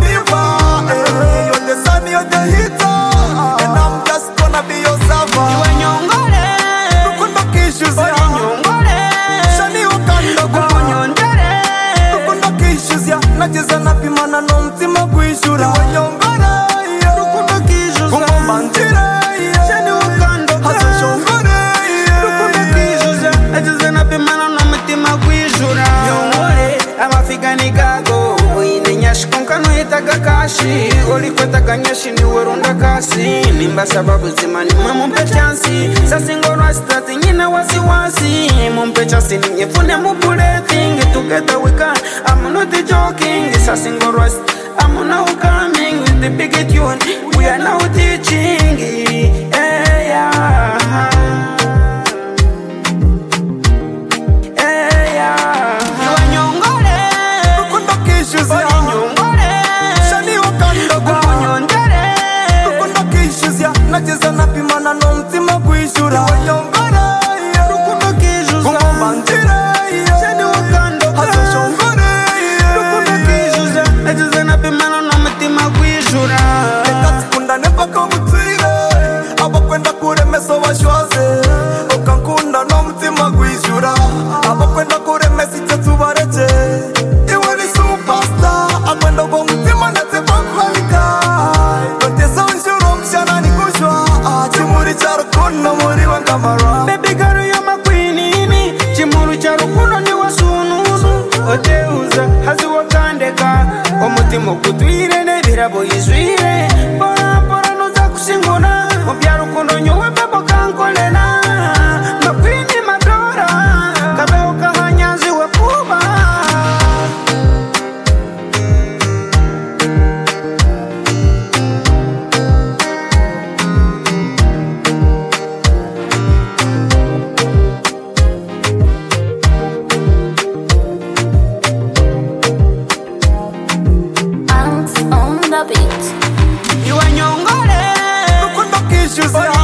believer. You're the sun, you're the heater, and I'm just gonna be your server. Iwe nyongole Rukundo kishuzi ya nyongole Shani wakanda kunyondere Rukundo kishuzi ya Nagize napimana n'umutima gwishura Iwe nyongole Rukundo kishuzi Kumumantire Shani wakanda Hazashongore Rukundo kishuzi Nagize napimana n'umutima gwishura Nyongole amafika ni gago Uine nyashi konkano hitaga kashi Oli kweta nyashi ni werunda kasi Nimba sababu zima ni mumpe chansi Sasi ngorwa stati nyina wasi Mumpe chansi ni nyefune mupule thing Together we can, I'm not joking Sasi ngorwa I'm now coming with the big tune We are now teaching yeah. Nagize napimana n'umutima gwishura Iwe nyongole Rukundo kishuzi Kumumantire Shani wakanda Hazashongore Rukundo kishuzi Nagize napimana n'umutima gwishura Reka tukundane mpaka ubutwire Abakwenda kuremesa bashwaze Ukankunda n'umutima gwishura Abakwenda kuremesa icyo tubareke Iwe ni superstar Akwenda ugo mutima ndetse bakwandika Noteza unshuro mshana ni kushwa Chimuri cha rukundo muri wangamara Baby girl you're my queen Chimuru cha rukundo ni wasununu Oteuza hazi wakandeka Omutima kutwire nebirabo yizwire Pora pora nuza kusinguna Mubya rukundo nyuwe bebo kankolela My queen my daughter Kabeo kahanyazi wekuba On the beat. Iwe nyongole Rukundo kishuzi